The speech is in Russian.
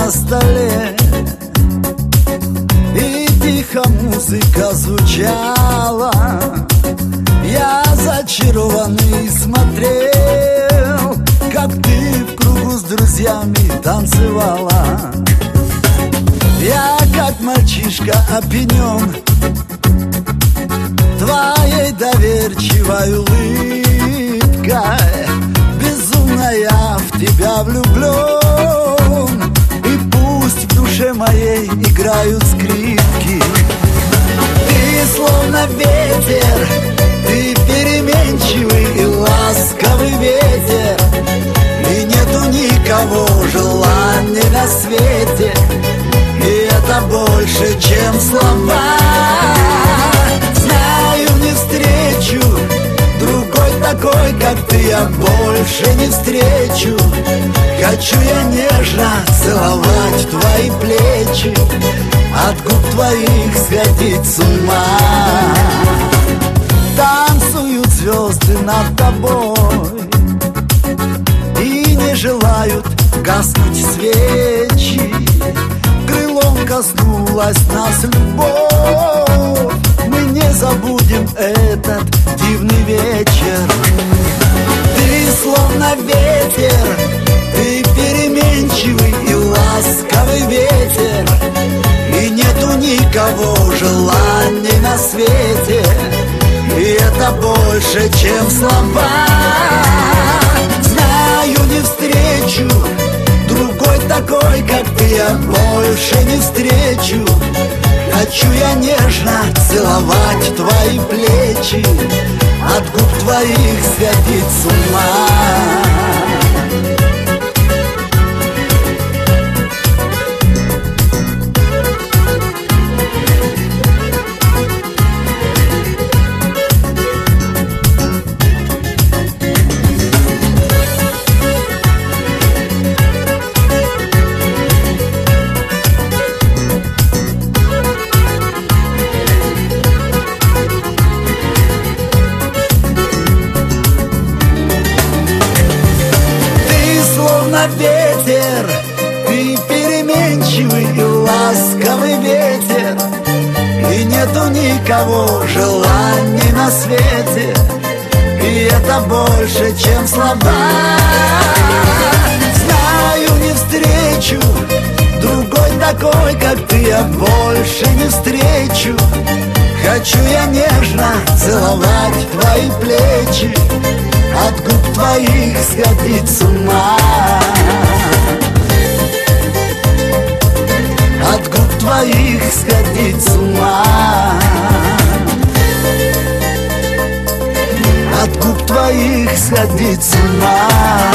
на столе, и тихо музыка звучала. Я зачарованный смотрел, как ты в кругу с друзьями танцевала. Я как мальчишка опьянен твоей доверчивой улыбкой. Безумно я в тебя влюблен, и пусть в душе моей играют скрипки. Ты словно ветер, ты переменчивый и ласковый ветер, и нету никого желания на свете, и это больше, чем слова. Знаю, не встречу другой такой, как ты, я больше не встречу. Хочу я нежно целовать твои плечи, от губ твоих сходить с ума. Танцуют звезды над тобой и не желают гаснуть свечи. Крылом коснулась нас любовь, мы не забудем этот дивный вечер. Ты словно ветер, ты переменчивый и ласковый ветер, и нету никого желаний на свете, и это больше, чем слова. Знаю, не встречу другой такой, как ты, я больше не встречу. Хочу я нежно целовать твои плечи, от губ твоих сходить с ума. Ветер, ты переменчивый и ласковый ветер, и нету никого желаний на свете, и это больше, чем слова. Знаю, не встречу другой такой, как ты, я больше не встречу. Хочу я нежно целовать твои плечи, от губ твоих сходить с ума. От губ твоих сходить с ума. От губ твоих сходить с ума.